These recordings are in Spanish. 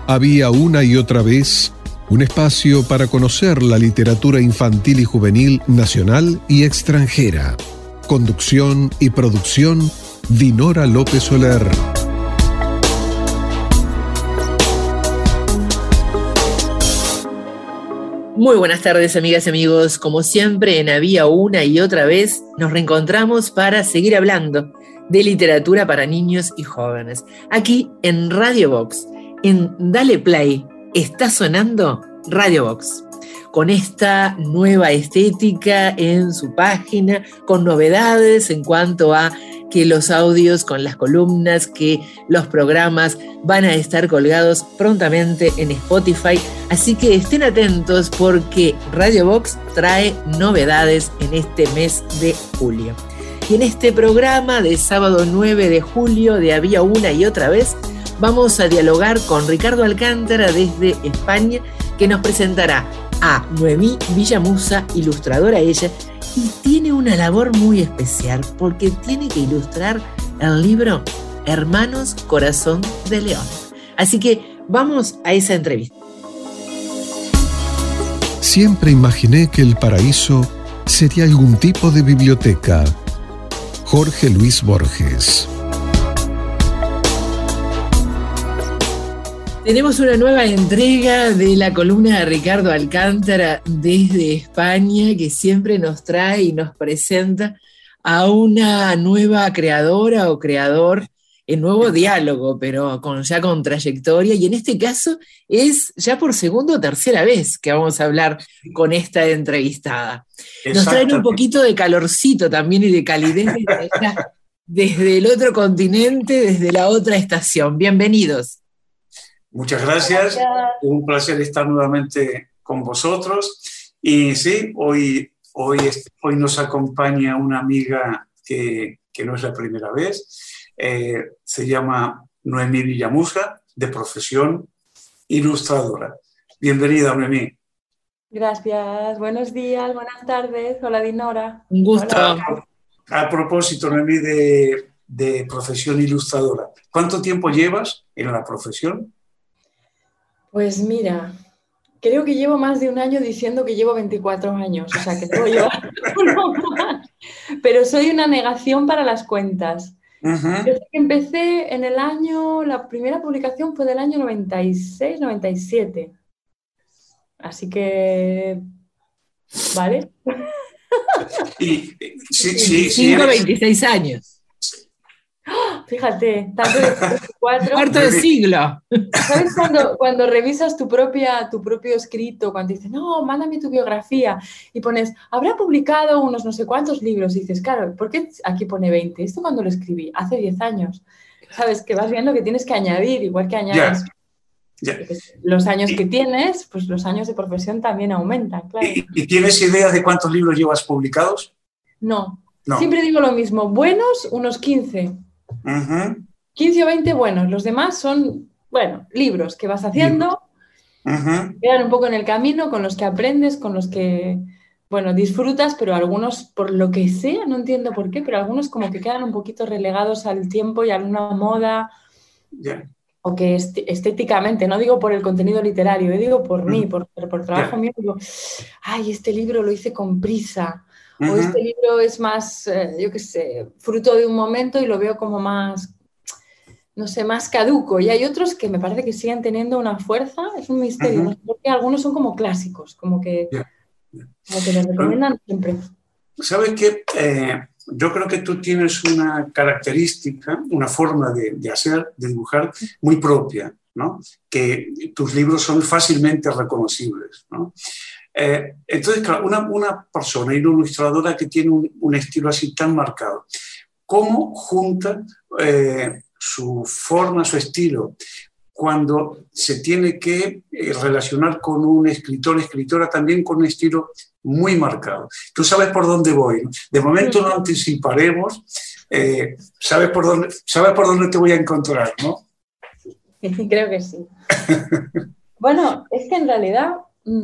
Había una y otra vez un espacio para conocer la literatura infantil y juvenil nacional y extranjera. Conducción y producción, Dinora López Soler. Muy buenas tardes, amigas y amigos. Como siempre, en Había una y otra vez, nos reencontramos para seguir hablando de literatura para niños y jóvenes. Aquí en Radio Vox, en Dale Play, está sonando Radio Vox. Con esta nueva estética en su página, con novedades en cuanto a que los audios con las columnas, que los programas van a estar colgados prontamente en Spotify. Así que estén atentos porque Radio Vox trae novedades en este mes de julio. Y en este programa de sábado 9 de julio de Había una y otra vez, vamos a dialogar con Ricardo Alcántara desde España, que nos presentará a Noemí Villamusa, ilustradora ella, y tiene una labor muy especial porque tiene que ilustrar el libro Hermanos Corazón de León. Así que vamos a esa entrevista. Siempre imaginé que el paraíso sería algún tipo de biblioteca. Jorge Luis Borges. Tenemos una nueva entrega de la columna de Ricardo Alcántara desde España, que siempre nos trae y nos presenta a una nueva creadora o creador en nuevo diálogo, pero ya con trayectoria. Y en este caso es ya por segunda o tercera vez que vamos a hablar con esta entrevistada. Nos traen un poquito de calorcito también y de calidez desde el otro continente, desde la otra estación. Bienvenidos. Muchas gracias. Un placer estar nuevamente con vosotros. Y sí, hoy nos acompaña una amiga que no es la primera vez. Se llama Noemí Villamusa, de profesión ilustradora. Bienvenida, Noemí. Gracias. Buenos días, buenas tardes. Hola, Dinora. Un gusto. Hola. A propósito, Noemí, de profesión ilustradora, ¿cuánto tiempo llevas en la profesión? Pues mira, creo que llevo más de un año diciendo que llevo 24 años, o sea que puedo llevar uno más. Pero soy una negación para las cuentas. Yo empecé en el año, la primera publicación fue del año 96, 97. Así que, ¿vale? Sí, 25, 26 años. Fíjate, tanto de 24. Cuarto de siglo. ¿Sabes cuando revisas tu propio escrito, cuando dices, no, mándame tu biografía, y pones, habrá publicado unos no sé cuántos libros, y dices, claro, ¿por qué aquí pone 20? Esto cuando lo escribí, hace 10 años. ¿Sabes? Que vas viendo que tienes que añadir, igual que añades los años que tienes, pues los años de profesión también aumentan, claro. ¿Y tienes idea de cuántos libros llevas publicados? No. Siempre digo lo mismo, buenos unos 15. 15 o 20 buenos, los demás son, libros que vas haciendo, quedan un poco en el camino, con los que aprendes, con los que, disfrutas, pero algunos, por lo que sea, no entiendo por qué, pero algunos como que quedan un poquito relegados al tiempo y a una moda, o que estéticamente, no digo por el contenido literario, digo por mí, por trabajo mío, digo, ay, este libro lo hice con prisa. O este libro es más, fruto de un momento y lo veo como más, más caduco. Y hay otros que me parece que siguen teniendo una fuerza, es un misterio, no sé por qué, algunos son como clásicos, como que me recomiendan siempre. ¿Sabes qué? Yo creo que tú tienes una característica, una forma de dibujar muy propia, ¿no? Que tus libros son fácilmente reconocibles, ¿no? Entonces, claro, una persona y una ilustradora que tiene un estilo así tan marcado, ¿cómo junta su forma, su estilo, cuando se tiene que relacionar con un escritor, escritora también con un estilo muy marcado? Tú sabes por dónde voy, ¿no? De momento no anticiparemos, sabes por dónde te voy a encontrar, ¿no? Creo que sí. Bueno, es que en realidad...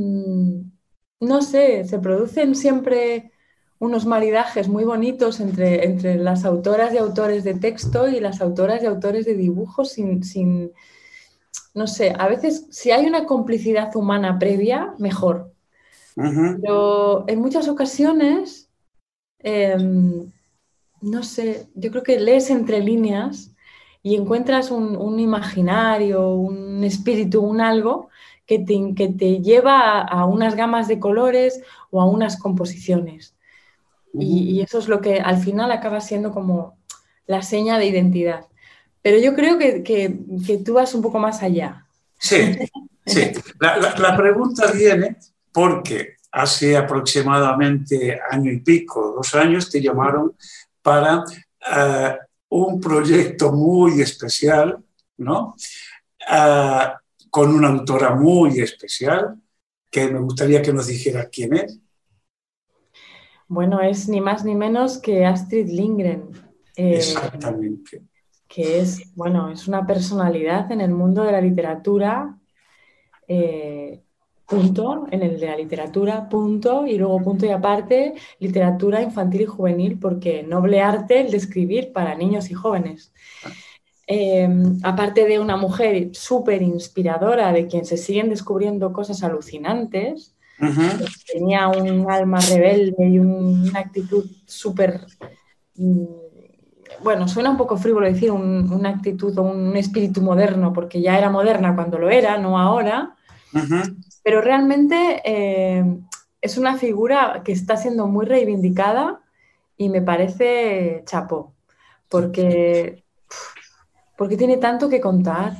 no sé, se producen siempre unos maridajes muy bonitos entre las autoras y autores de texto y las autoras y autores de dibujos sin no sé, a veces si hay una complicidad humana previa, mejor. Pero en muchas ocasiones, no sé, yo creo que lees entre líneas y encuentras un imaginario, un espíritu, un algo que te lleva a unas gamas de colores o a unas composiciones. Y eso es lo que al final acaba siendo como la seña de identidad. Pero yo creo que tú vas un poco más allá. Sí, sí. La pregunta viene porque hace aproximadamente año y pico, 2 años, te llamaron para un proyecto muy especial, ¿no? Con una autora muy especial, que me gustaría que nos dijera quién es. Bueno, es ni más ni menos que Astrid Lindgren. Exactamente. Que es, bueno, es una personalidad en el mundo de la literatura, punto, en el de la literatura, punto, y luego punto y aparte, literatura infantil y juvenil, porque noble arte el de escribir para niños y jóvenes. Aparte de una mujer súper inspiradora, de quien se siguen descubriendo cosas alucinantes, tenía un alma rebelde y una actitud súper... bueno, suena un poco frívolo decir una actitud o un espíritu moderno, porque ya era moderna cuando lo era, no ahora, pero realmente es una figura que está siendo muy reivindicada y me parece chapó, porque tiene tanto que contar.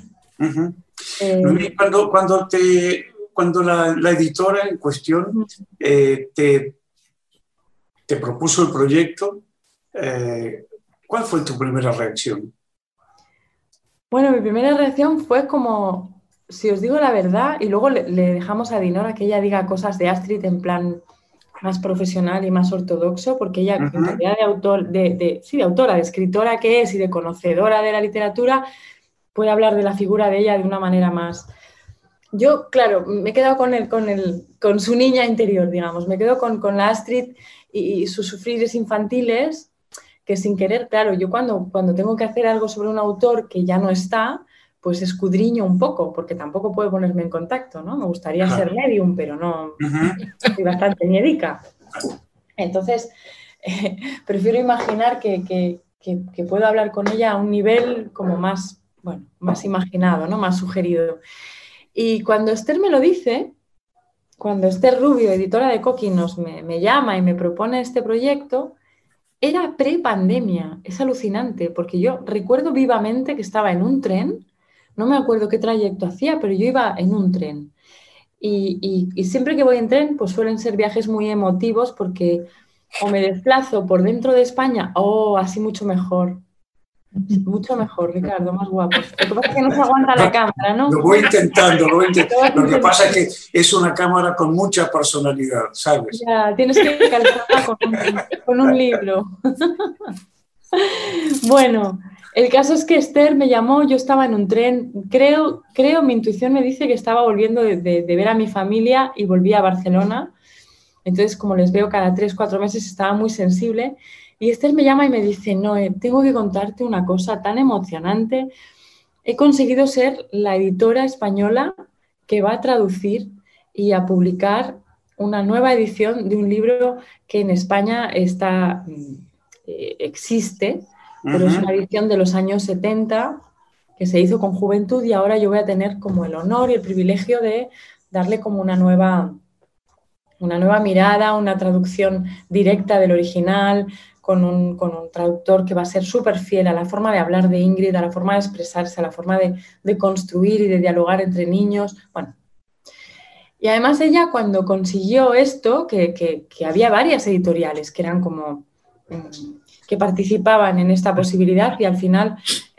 Cuando la editora en cuestión te propuso el proyecto, ¿cuál fue tu primera reacción? Bueno, mi primera reacción fue como, si os digo la verdad, y luego le dejamos a Dinora que ella diga cosas de Astrid en plan más profesional y más ortodoxo, porque ella, en calidad de autora, de escritora que es y de conocedora de la literatura, puede hablar de la figura de ella de una manera más... Yo, claro, me he quedado con su niña interior, digamos, me quedo con la Astrid y sus sufrires infantiles, que sin querer, claro, yo cuando tengo que hacer algo sobre un autor que ya no está, pues escudriño un poco, porque tampoco puedo ponerme en contacto, ¿no? Me gustaría ser medium, pero no, soy bastante miedica. Entonces, prefiero imaginar que puedo hablar con ella a un nivel como más, bueno, más imaginado, ¿no? Más sugerido. Y cuando Esther me lo dice, cuando Esther Rubio, editora de Coquinos, me llama y me propone este proyecto, era pre-pandemia. Es alucinante, porque yo recuerdo vivamente que estaba en un tren, no me acuerdo qué trayecto hacía, pero yo iba en un tren. Y siempre que voy en tren, pues suelen ser viajes muy emotivos porque o me desplazo por dentro de España, así mucho mejor. Mucho mejor, Ricardo, más guapo. Lo que pasa es que no se aguanta la cámara, ¿no? Lo voy intentando. Lo que pasa es que es una cámara con mucha personalidad, ¿sabes? Ya, tienes que calzarla con un libro. Bueno, el caso es que Esther me llamó, yo estaba en un tren, creo, mi intuición me dice que estaba volviendo de ver a mi familia y volví a Barcelona. Entonces, como les veo cada 3-4 meses, estaba muy sensible. Y Esther me llama y me dice, Noé, tengo que contarte una cosa tan emocionante. He conseguido ser la editora española que va a traducir y a publicar una nueva edición de un libro que en España existe, pero es una edición de los años 70 que se hizo con Juventud y ahora yo voy a tener como el honor y el privilegio de darle como una nueva mirada, una traducción directa del original, con un traductor que va a ser súper fiel a la forma de hablar de Ingrid, a la forma de expresarse, a la forma de construir y de dialogar entre niños. Bueno. Y además ella, cuando consiguió esto, que había varias editoriales que eran como... que participaban en esta posibilidad y al final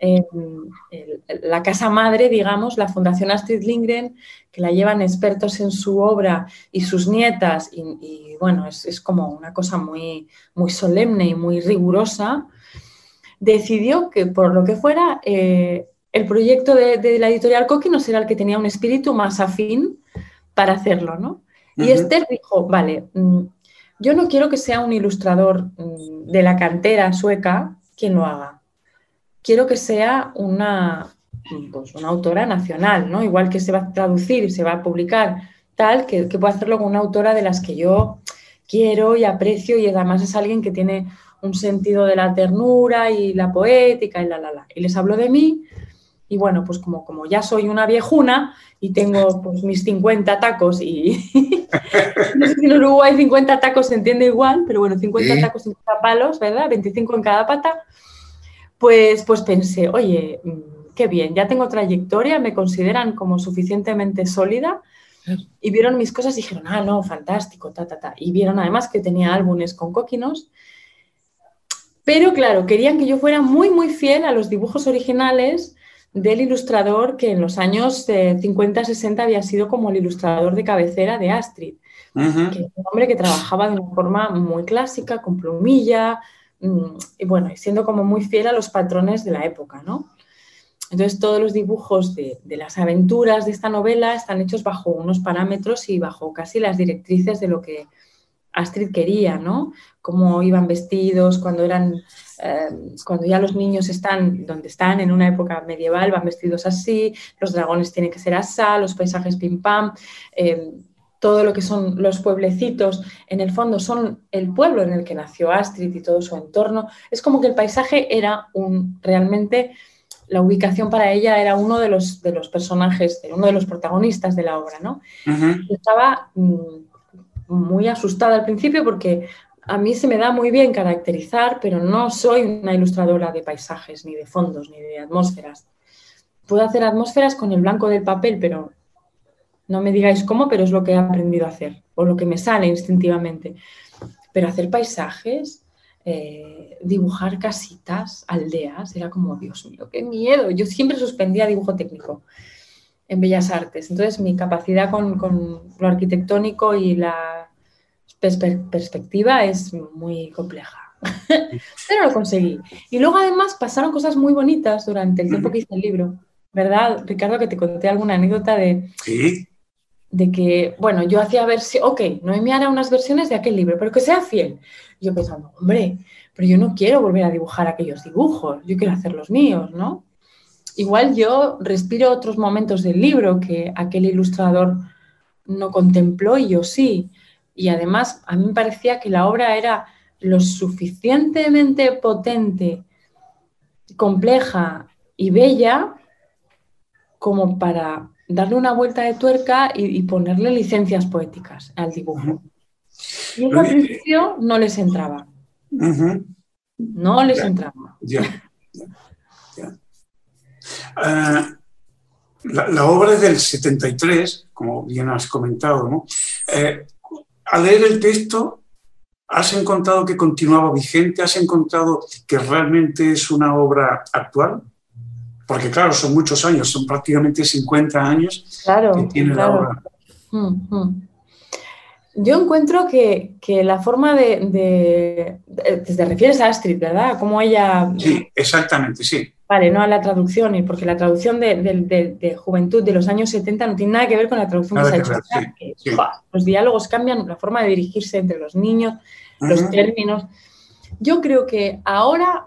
la casa madre, digamos, la Fundación Astrid Lindgren, que la llevan expertos en su obra y sus nietas y bueno, es como una cosa muy, muy solemne y muy rigurosa, decidió que por lo que fuera el proyecto de la editorial Coquinos era el que tenía un espíritu más afín para hacerlo, ¿no? Y Esther dijo, vale, yo no quiero que sea un ilustrador de la cantera sueca quien lo haga. Quiero que sea una pues, una autora nacional, ¿no? Igual que se va a traducir y se va a publicar tal, que pueda hacerlo con una autora de las que yo quiero y aprecio, y además es alguien que tiene un sentido de la ternura y la poética y Y les hablo de mí, y bueno, pues como ya soy una viejuna y tengo pues mis 50 tacos y no sé si en Uruguay 50 tacos se entiende igual, pero bueno, 50 tacos, 50 palos, ¿verdad? 25 en cada pata. Pues pensé, oye, qué bien, ya tengo trayectoria, me consideran como suficientemente sólida, y vieron mis cosas y dijeron, no, fantástico, Y vieron además que tenía álbumes con coquinos, pero claro, querían que yo fuera muy, muy fiel a los dibujos originales del ilustrador que en los años 50-60 había sido como el ilustrador de cabecera de Astrid, que es un hombre que trabajaba de una forma muy clásica, con plumilla, y bueno, siendo como muy fiel a los patrones de la época, ¿no? Entonces, todos los dibujos de las aventuras de esta novela están hechos bajo unos parámetros y bajo casi las directrices de lo que Astrid quería, ¿no? Cómo iban vestidos, cuando ya los niños están donde están en una época medieval, van vestidos así, los dragones tienen que ser así, los paisajes pim pam, todo lo que son los pueblecitos, en el fondo son el pueblo en el que nació Astrid y todo su entorno. Es como que el paisaje era realmente... La ubicación para ella era uno de los personajes, uno de los protagonistas de la obra, ¿no? Estaba muy asustada al principio porque a mí se me da muy bien caracterizar, pero no soy una ilustradora de paisajes, ni de fondos, ni de atmósferas. Puedo hacer atmósferas con el blanco del papel, pero no me digáis cómo, pero es lo que he aprendido a hacer, o lo que me sale instintivamente. Pero hacer paisajes... dibujar casitas, aldeas, era como, Dios mío, qué miedo. Yo siempre suspendía dibujo técnico en Bellas Artes, entonces mi capacidad con lo arquitectónico y la perspectiva es muy compleja, pero lo conseguí. Y luego además pasaron cosas muy bonitas durante el tiempo que hice el libro, ¿verdad, Ricardo? Que te conté alguna anécdota de que, bueno, yo hacía Noemí hará unas versiones de aquel libro, pero que sea fiel. Y yo pensando, hombre, pero yo no quiero volver a dibujar aquellos dibujos, yo quiero hacer los míos, ¿no? Igual yo respiro otros momentos del libro que aquel ilustrador no contempló y yo sí. Y además a mí me parecía que la obra era lo suficientemente potente, compleja y bella como para darle una vuelta de tuerca y ponerle licencias poéticas al dibujo. Y eso al principio no les entraba. No les entraba. La obra es del 73, como bien has comentado, ¿no? Al leer el texto, ¿has encontrado que continuaba vigente? ¿Has encontrado que realmente es una obra actual? Porque claro, son muchos años, son prácticamente 50 años que tiene la obra. Yo encuentro que la forma te refieres a Astrid, ¿verdad? Como ella... Sí, exactamente, sí. Vale, no a la traducción, porque la traducción de Juventud de los años 70 no tiene nada que ver con la traducción que se ha hecho ahora. Sí. Los diálogos cambian, la forma de dirigirse entre los niños, los términos. Yo creo que ahora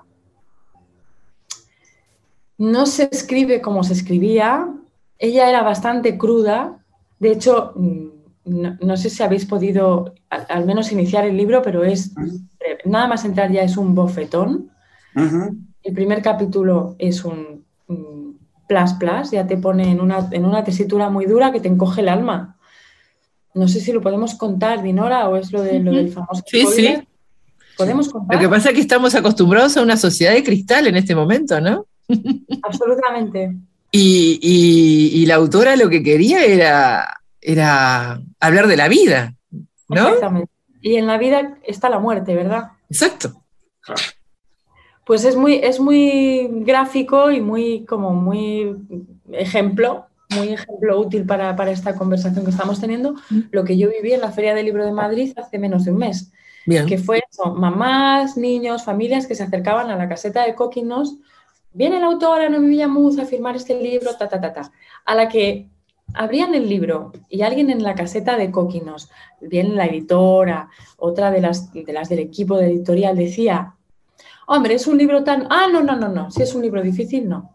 no se escribe como se escribía. Ella era bastante cruda. De hecho, no sé si habéis podido al menos iniciar el libro, pero es nada más entrar ya es un bofetón. El primer capítulo es un plas, ya te pone en una tesitura muy dura que te encoge el alma. No sé si lo podemos contar, Dinora, o es lo del famoso spoiler. Sí. ¿Podemos contar? Lo que pasa es que estamos acostumbrados a una sociedad de cristal en este momento, ¿no? Absolutamente. Y la autora lo que quería era hablar de la vida, ¿no? Exactamente. Y en la vida está la muerte, ¿verdad? Exacto. Pues es muy gráfico y muy ejemplo útil para esta conversación que estamos teniendo, lo que yo viví en la Feria del Libro de Madrid hace menos de un mes. Bien. Que fue eso, mamás, niños, familias que se acercaban a la caseta de Coquinos. Viene la autora Noemí Villamuz a firmar este libro, a la que abrían el libro y alguien en la caseta de Coquinos, bien la editora, otra de las del equipo de editorial decía: hombre, es un libro tan... no, si es un libro difícil, no.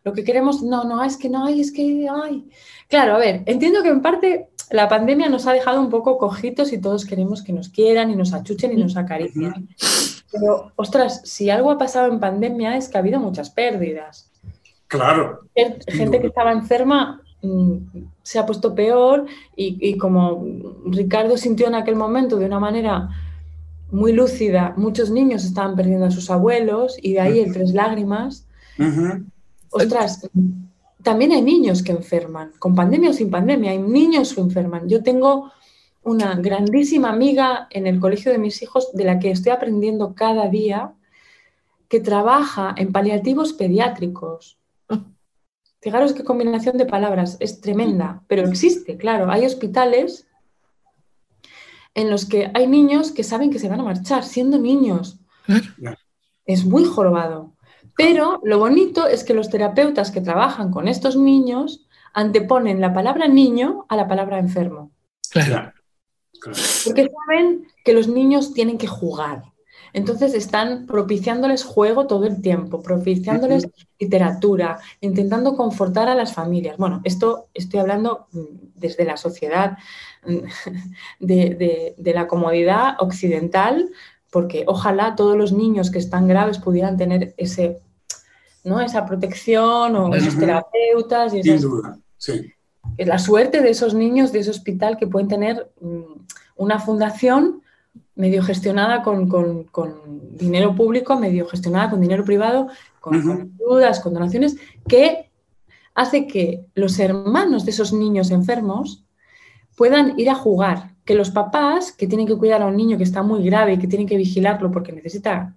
Lo que queremos, no, es que no hay, es que hay. Claro, a ver, entiendo que en parte la pandemia nos ha dejado un poco cojitos y todos queremos que nos quieran y nos achuchen y nos acaricien. Pero, ostras, si algo ha pasado en pandemia es que ha habido muchas pérdidas. Claro. Gente que estaba enferma se ha puesto peor y como Ricardo sintió en aquel momento de una manera muy lúcida, muchos niños estaban perdiendo a sus abuelos y de ahí el 3 lágrimas. Ostras, también hay niños que enferman, con pandemia o sin pandemia, hay niños que enferman. Yo tengo una grandísima amiga en el colegio de mis hijos de la que estoy aprendiendo cada día, que trabaja en paliativos pediátricos. Fijaros qué combinación de palabras, es tremenda, pero existe, claro. Hay hospitales en los que hay niños que saben que se van a marchar, siendo niños. Es muy jorobado. Pero lo bonito es que los terapeutas que trabajan con estos niños anteponen la palabra niño a la palabra enfermo. Claro. Porque saben que los niños tienen que jugar. Entonces están propiciándoles juego todo el tiempo, propiciándoles literatura, intentando confortar a las familias. Bueno, esto estoy hablando desde la sociedad de la comodidad occidental, porque ojalá todos los niños que están graves pudieran tener esa protección o esos terapeutas. Y sin duda, sí. La suerte de esos niños de ese hospital que pueden tener una fundación medio gestionada con dinero público, medio gestionada con dinero privado, con ayudas, con donaciones, que hace que los hermanos de esos niños enfermos puedan ir a jugar, que los papás que tienen que cuidar a un niño que está muy grave y que tienen que vigilarlo porque necesita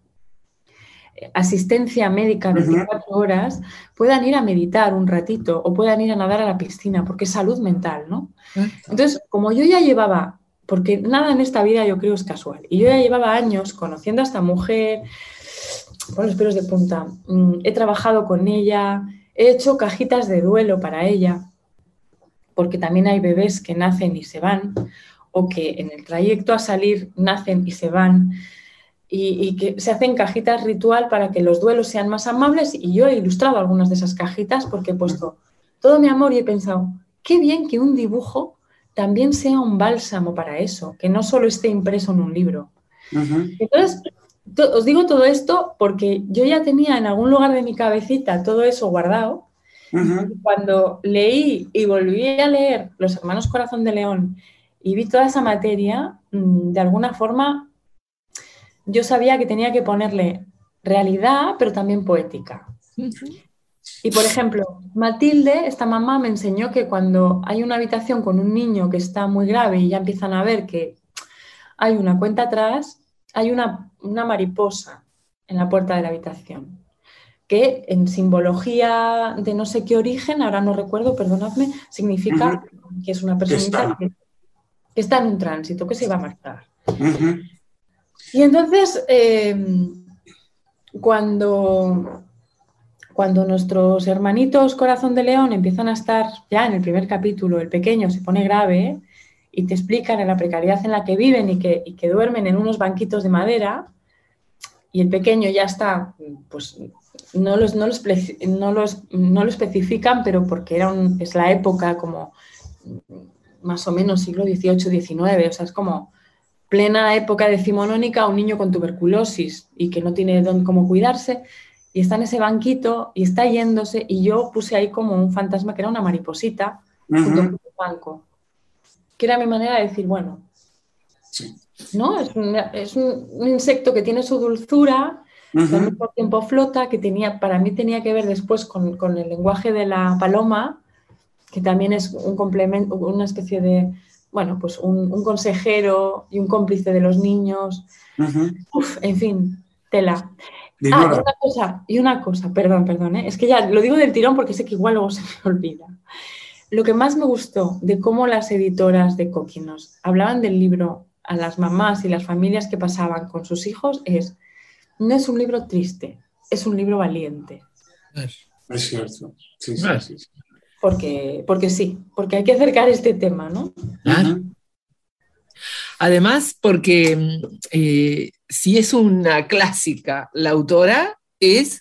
asistencia médica 24 horas, puedan ir a meditar un ratito o puedan ir a nadar a la piscina, porque es salud mental, ¿no? Entonces, como yo ya llevaba, porque nada en esta vida yo creo es casual, y yo ya llevaba años conociendo a esta mujer, con los pelos de punta, he trabajado con ella, he hecho cajitas de duelo para ella, porque también hay bebés que nacen y se van, o que en el trayecto a salir nacen y se van, y que se hacen cajitas ritual para que los duelos sean más amables, y yo he ilustrado algunas de esas cajitas porque he puesto todo mi amor y he pensado, qué bien que un dibujo también sea un bálsamo para eso, que no solo esté impreso en un libro. Entonces, os digo todo esto porque yo ya tenía en algún lugar de mi cabecita todo eso guardado. Cuando leí y volví a leer Los Hermanos Corazón de León y vi toda esa materia, de alguna forma yo sabía que tenía que ponerle realidad, pero también poética. Y, por ejemplo, Matilde, esta mamá, me enseñó que cuando hay una habitación con un niño que está muy grave y ya empiezan a ver que hay una cuenta atrás, hay una mariposa en la puerta de la habitación, que en simbología de no sé qué origen, ahora no recuerdo, perdonadme, significa que es una personita que está en un tránsito, que se va a marchar. Y entonces, cuando nuestros hermanitos Corazón de León empiezan a estar ya en el primer capítulo, el pequeño se pone grave y te explican en la precariedad en la que viven y que duermen en unos banquitos de madera, y el pequeño ya está, pues no lo especifican, pero porque es la época como más o menos siglo XVIII, XIX, o sea, es como plena época decimonónica, un niño con tuberculosis y que no tiene cómo cuidarse, y está en ese banquito y está yéndose, y yo puse ahí como un fantasma que era una mariposita junto con un banco, que era mi manera de decir, bueno, ¿no? Es un insecto que tiene su dulzura, que al mismo tiempo flota, que para mí tenía que ver después con el lenguaje de la paloma, que también es un complemento, una especie de, bueno, pues un consejero y un cómplice de los niños. En fin, tela. Y una cosa, perdón, es que ya lo digo del tirón porque sé que igual luego se me olvida. Lo que más me gustó de cómo las editoras de Coquinos hablaban del libro a las mamás y las familias que pasaban con sus hijos no es un libro triste, es un libro valiente. Es cierto, sí. Porque sí, porque hay que acercar este tema, ¿no? Claro. Además, porque si es una clásica, la autora es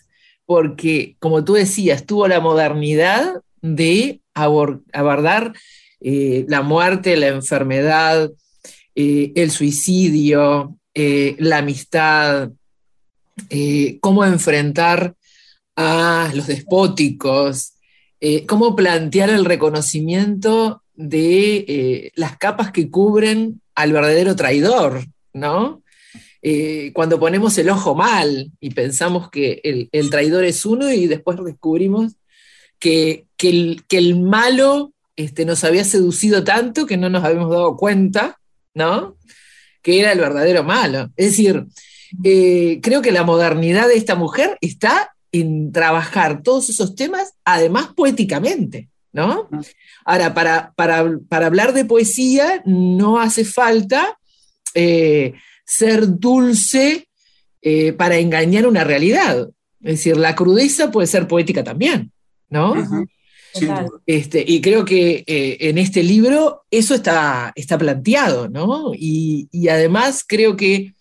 porque, como tú decías, tuvo la modernidad de abordar la muerte, la enfermedad, el suicidio, la amistad, cómo enfrentar a los despóticos, cómo plantear el reconocimiento de las capas que cubren al verdadero traidor, ¿no? Cuando ponemos el ojo mal y pensamos que el traidor es uno y después descubrimos que el malo nos había seducido tanto que no nos habíamos dado cuenta, ¿no? Que era el verdadero malo. Es decir, creo que la modernidad de esta mujer está en trabajar todos esos temas, además poéticamente, ¿no? Ahora, para hablar de poesía no hace falta ser dulce para engañar una realidad. Es decir, la crudeza puede ser poética también, ¿no? Uh-huh. Sí. Y creo que en este libro eso está planteado, ¿no? Y además creo que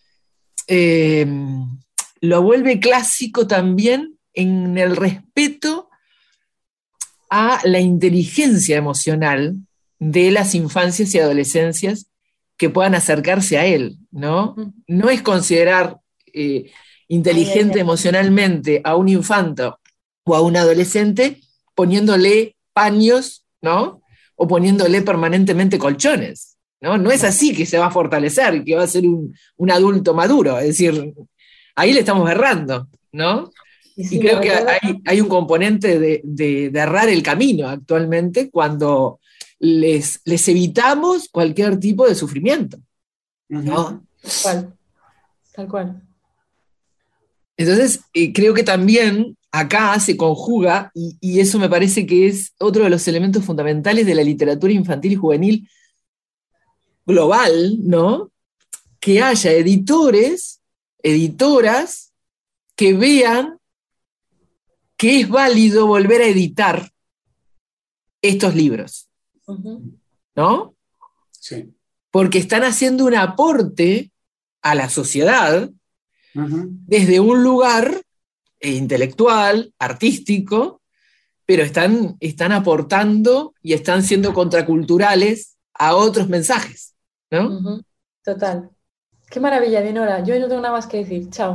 lo vuelve clásico también en el respeto a la inteligencia emocional de las infancias y adolescencias que puedan acercarse a él, ¿no? No es considerar inteligente emocionalmente a un infante o a un adolescente poniéndole paños, ¿no? O poniéndole permanentemente colchones, ¿no? No es así que se va a fortalecer y que va a ser un adulto maduro, es decir, ahí le estamos errando, ¿no? Y creo que hay un componente de errar el camino actualmente cuando les evitamos cualquier tipo de sufrimiento, ¿no? Tal cual. Entonces, creo que también acá se conjuga, y eso me parece que es otro de los elementos fundamentales de la literatura infantil y juvenil global, ¿no? Que haya editores, editoras, que vean que es válido volver a editar estos libros, ¿no? Sí. Porque están haciendo un aporte a la sociedad desde un lugar intelectual, artístico, pero están aportando y están siendo contraculturales a otros mensajes, ¿no? Total. Qué maravilla, Dinora. Yo no tengo nada más que decir. Chao.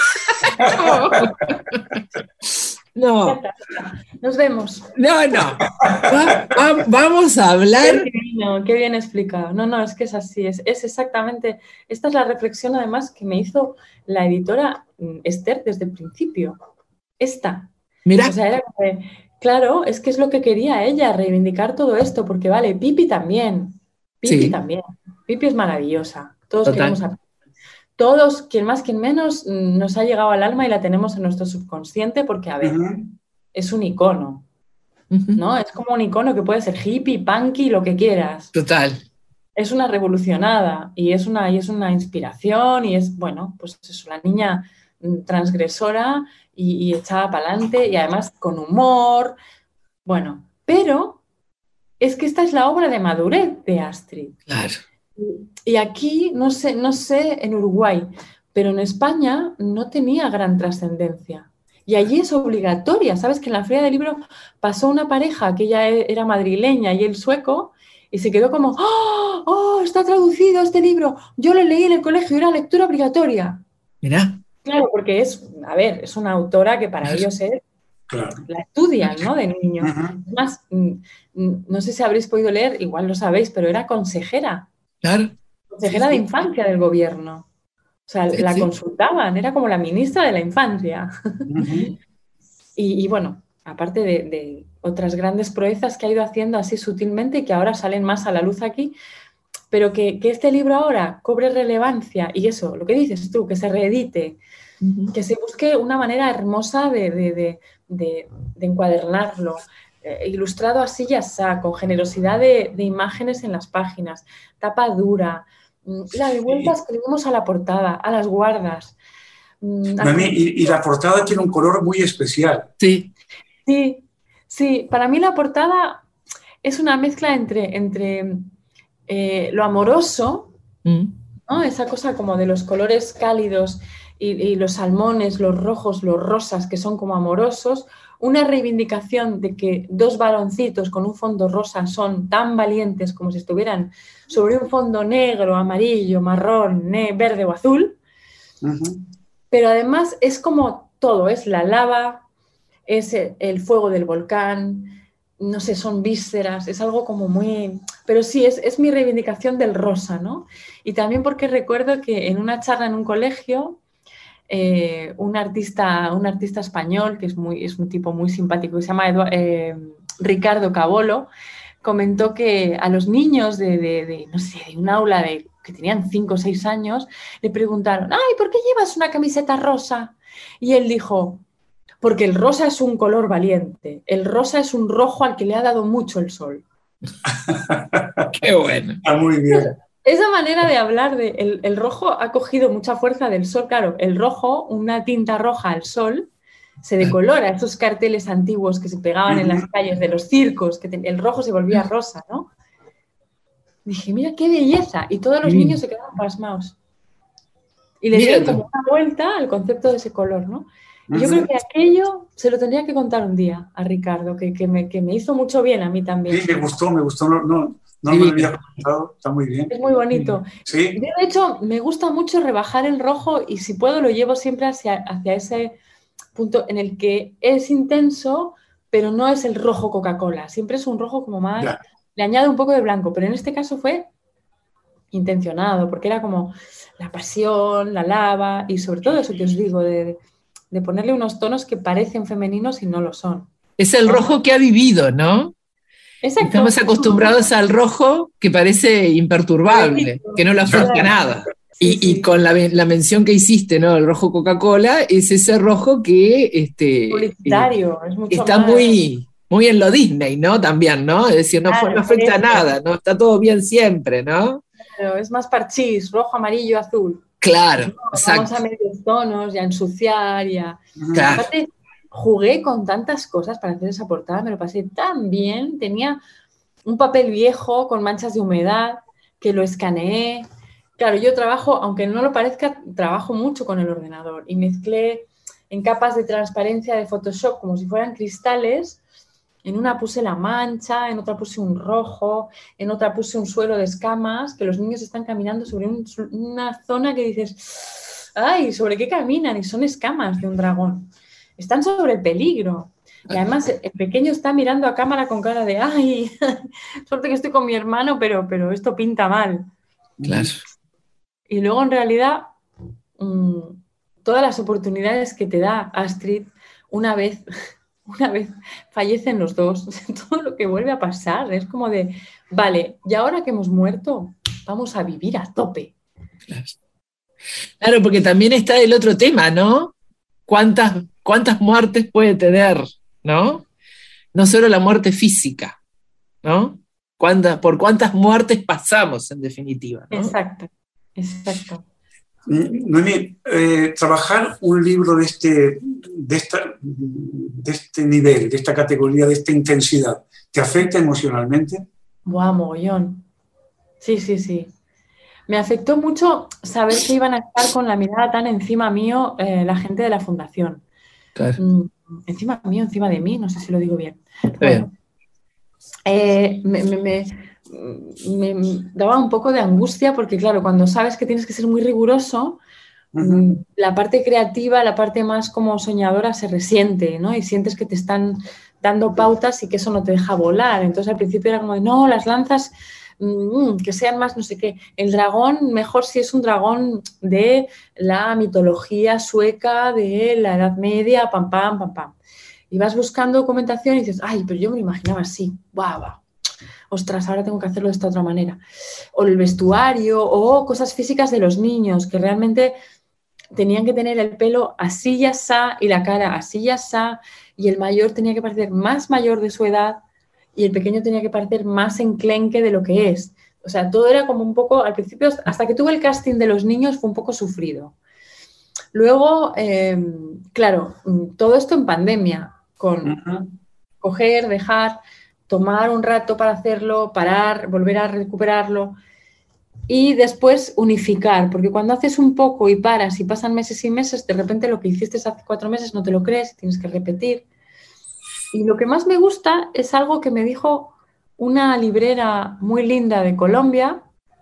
No. Nos vemos. No. Vamos a hablar. Qué bien explicado. No, es que es así. Es exactamente. Esta es la reflexión, además, que me hizo la editora Esther desde el principio. Esta. Mira. O sea, era claro, es que es lo que quería ella, reivindicar todo esto, porque vale, Pipi también. Pipi también. Pipi es maravillosa. Todos queremos a Pipi. Todos, quien más, quien menos, nos ha llegado al alma y la tenemos en nuestro subconsciente porque, a ver, es un icono, ¿no? Es como un icono que puede ser hippie, punky, lo que quieras. Total. Es una revolucionada y es una inspiración y es, bueno, pues eso, la niña transgresora y echada para adelante y además con humor. Bueno, pero es que esta es la obra de madurez de Astrid. Claro. Y aquí, no sé en Uruguay, pero en España no tenía gran trascendencia. Y allí es obligatoria. ¿Sabes? Que en la Feria del Libro pasó una pareja que ella era madrileña y él sueco y se quedó como, ¡oh, está traducido este libro! Yo lo leí en el colegio, era lectura obligatoria. Mira. Claro, porque es una autora que para ellos es... Claro. La estudian, ¿no? De niño. Además, no sé si habréis podido leer, igual lo sabéis, pero era consejera. Claro. Consejera de infancia del gobierno. O sea, la consultaban, era como la ministra de la infancia. Y bueno, aparte de otras grandes proezas que ha ido haciendo así sutilmente y que ahora salen más a la luz aquí, pero que este libro ahora cobre relevancia y eso, lo que dices tú, que se reedite, que se busque una manera hermosa de encuadernarlo, ilustrado así y asá, con generosidad de imágenes en las páginas, tapa dura, la de vueltas que le dimos a la portada, a las guardas. Y la portada tiene un color muy especial. Sí. Sí, para mí la portada es una mezcla entre lo amoroso, ¿no? Esa cosa como de los colores cálidos y los salmones, los rojos, los rosas, que son como amorosos, una reivindicación de que dos varoncitos con un fondo rosa son tan valientes como si estuvieran sobre un fondo negro, amarillo, marrón, verde o azul. Pero además es como todo, es la lava, es el fuego del volcán, no sé, son vísceras, es algo como muy... Pero sí, es mi reivindicación del rosa, ¿no? Y también porque recuerdo que en una charla en un colegio, un artista español, que es un tipo muy simpático, que se llama Ricardo Cabolo, comentó que a los niños no sé, de un aula que tenían 5 o 6 años, le preguntaron, ¡ay, ¿por qué llevas una camiseta rosa? Y él dijo, porque el rosa es un color valiente, el rosa es un rojo al que le ha dado mucho el sol. ¡Qué bueno! Está muy bien. Esa manera de hablar el rojo ha cogido mucha fuerza del sol. Claro, el rojo, una tinta roja al sol, se decolora. Esos carteles antiguos que se pegaban en las calles de los circos, que el rojo se volvía rosa, ¿no? Dije, mira qué belleza. Y todos los niños se quedaron pasmados. Y le dieron como una vuelta al concepto de ese color, ¿no? Y yo creo que aquello se lo tendría que contar un día a Ricardo, que me hizo mucho bien a mí también. Sí, me gustó. No me lo había comentado, está muy bien. Es muy bonito. Sí. Yo, de hecho, me gusta mucho rebajar el rojo y si puedo lo llevo siempre hacia ese punto en el que es intenso, pero no es el rojo Coca-Cola. Siempre es un rojo como más... Ya. Le añado un poco de blanco, pero en este caso fue intencionado, porque era como la pasión, la lava y sobre todo eso que os digo, de ponerle unos tonos que parecen femeninos y no lo son. Es el rojo que ha vivido, ¿no? Exacto. Estamos acostumbrados al rojo que parece imperturbable, que no le afecta nada. Y con la mención que hiciste, ¿no? El rojo Coca-Cola es ese rojo que publicitario, es mucho está más... muy en lo Disney, ¿no? También, ¿no? Es decir, no afecta a nada, ¿no? Está todo bien siempre, ¿no? Claro, es más parchís, rojo, amarillo, azul. Claro, ¿no? exacto. Vamos a medios tonos y a ensuciar y a... Claro. Aparte, jugué con tantas cosas para hacer esa portada, me lo pasé tan bien. Tenía un papel viejo con manchas de humedad que lo escaneé. Claro, yo trabajo, aunque no lo parezca, trabajo mucho con el ordenador y mezclé en capas de transparencia de Photoshop como si fueran cristales. En una puse la mancha, en otra puse un rojo, en otra puse un suelo de escamas, que los niños están caminando sobre una zona que dices, ¡ay! ¿Sobre qué caminan? Y son escamas de un dragón. Están sobre el peligro. Y además el pequeño está mirando a cámara con cara de ¡ay! Suerte que estoy con mi hermano, pero esto pinta mal. Claro. Y luego, en realidad, todas las oportunidades que te da Astrid, una vez fallecen los dos, todo lo que vuelve a pasar es como de, vale, y ahora que hemos muerto, vamos a vivir a tope. Claro, porque también está el otro tema, ¿no? ¿Cuántas muertes puede tener, ¿no? No solo la muerte física, ¿no? ¿Por cuántas muertes pasamos, en definitiva, ¿no? Exacto. Noemí, trabajar un libro de este nivel, de esta categoría, de esta intensidad, ¿te afecta emocionalmente? ¡Buah, mogollón! Sí. Me afectó mucho saber que iban a estar con la mirada tan encima mío la gente de la fundación. Claro. Encima mío, encima de mí, no sé si lo digo bien. Bueno, me daba un poco de angustia porque, claro, cuando sabes que tienes que ser muy riguroso, la parte creativa, la parte más como soñadora se resiente, ¿no? Y sientes que te están dando pautas y que eso no te deja volar. Entonces, al principio era como de, no, las lanzas que sean más no sé qué. El dragón, mejor si es un dragón de la mitología sueca de la Edad Media, pam. Y vas buscando documentación y dices, ay, pero yo me lo imaginaba así, guau. Ostras, ahora tengo que hacerlo de esta otra manera. O el vestuario, o cosas físicas de los niños, que realmente tenían que tener el pelo así y asá, y la cara así y asá, y el mayor tenía que parecer más mayor de su edad, y el pequeño tenía que parecer más enclenque de lo que es. O sea, todo era como un poco, al principio, hasta que tuve el casting de los niños, fue un poco sufrido. Luego, claro, todo esto en pandemia, con coger, dejar, tomar un rato para hacerlo, parar, volver a recuperarlo. y después unificar, porque cuando haces un poco y paras y pasan meses y meses, de repente lo que hiciste hace 4 meses no te lo crees, tienes que repetir. Y lo que más me gusta es algo que me dijo una librera muy linda de Colombia,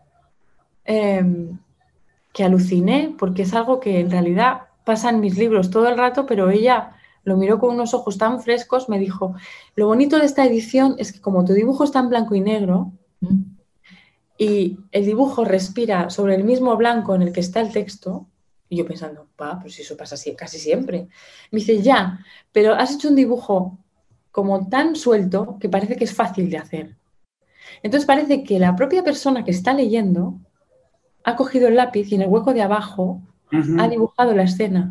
que aluciné, porque es algo que en realidad pasa en mis libros todo el rato, pero ella lo miró con unos ojos tan frescos, me dijo, lo bonito de esta edición es que como tu dibujo está en blanco y negro y el dibujo respira sobre el mismo blanco en el que está el texto, y yo pensando, pues eso pasa así, casi siempre. Me dice, ya, pero has hecho un dibujo como tan suelto que parece que es fácil de hacer. Entonces parece que la propia persona que está leyendo ha cogido el lápiz y en el hueco de abajo ha dibujado la escena.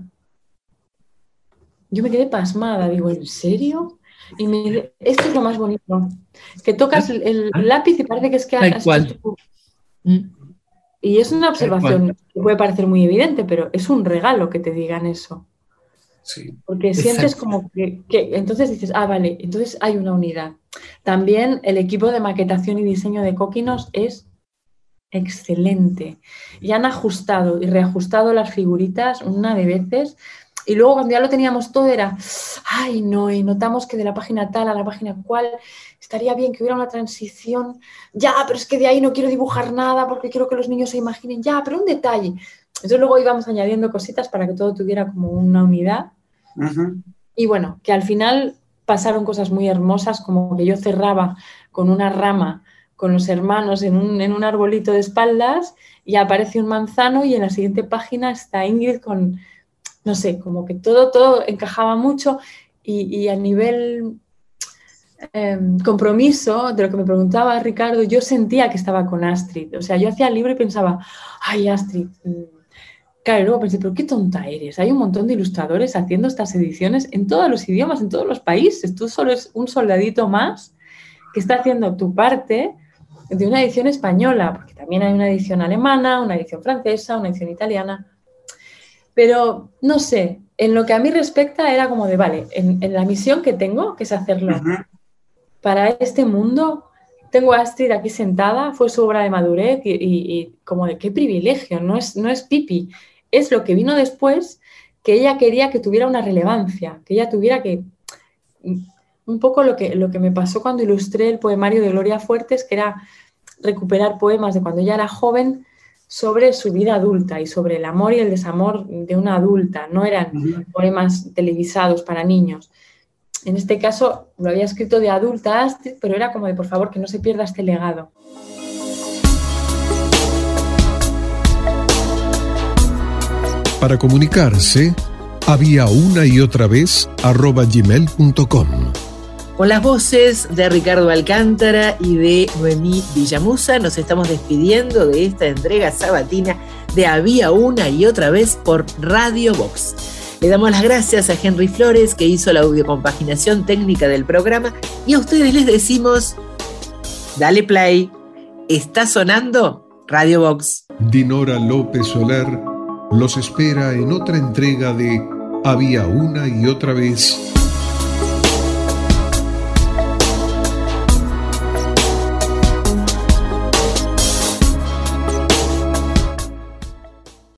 Yo me quedé pasmada, digo, ¿en serio? Y esto es lo más bonito, que tocas el lápiz y parece que es que has hecho tú. Y es una observación que puede parecer muy evidente, pero es un regalo que te digan eso. Sí. Porque sientes como que entonces dices, vale, entonces hay una unidad. También el equipo de maquetación y diseño de Coquinos es excelente. Y han ajustado y reajustado las figuritas una de veces. Y luego cuando ya lo teníamos todo era, y notamos que de la página tal a la página cual estaría bien que hubiera una transición. Pero es que de ahí no quiero dibujar nada porque quiero que los niños se imaginen. Pero un detalle. Entonces luego íbamos añadiendo cositas para que todo tuviera como una unidad. Y bueno, que al final pasaron cosas muy hermosas, como que yo cerraba con una rama con los hermanos en un arbolito de espaldas y aparece un manzano y en la siguiente página está Ingrid con, no sé, como que todo encajaba mucho y a nivel compromiso, de lo que me preguntaba Ricardo, yo sentía que estaba con Astrid. O sea, yo hacía el libro y pensaba, Astrid, claro, y luego pensé, pero qué tonta eres. Hay un montón de ilustradores haciendo estas ediciones en todos los idiomas, en todos los países. Tú solo eres un soldadito más que está haciendo tu parte de una edición española, porque también hay una edición alemana, una edición francesa, una edición italiana. Pero, no sé, en lo que a mí respecta era como de, vale, en la misión que tengo, que es hacerlo para este mundo, tengo a Astrid aquí sentada, fue su obra de madurez y como de qué privilegio, no es Pipi, es lo que vino después, que ella quería que tuviera una relevancia, que ella tuviera que... Un poco lo que me pasó cuando ilustré el poemario de Gloria Fuertes, que era recuperar poemas de cuando ella era joven sobre su vida adulta y sobre el amor y el desamor de una adulta. No eran poemas televisados para niños. En este caso lo había escrito de adulta Astrid, pero era como de, por favor, que no se pierda este legado. Para comunicarse, había una y otra vez @gmail.com. Con las voces de Ricardo Alcántara y de Noemí Villamusa nos estamos despidiendo de esta entrega sabatina de Había una y otra vez por Radio Vox. Le damos las gracias a Henry Flores, que hizo la audiocompaginación técnica del programa, y a ustedes les decimos, dale play, está sonando Radio Vox. Dinora López Soler los espera en otra entrega de Había una y otra vez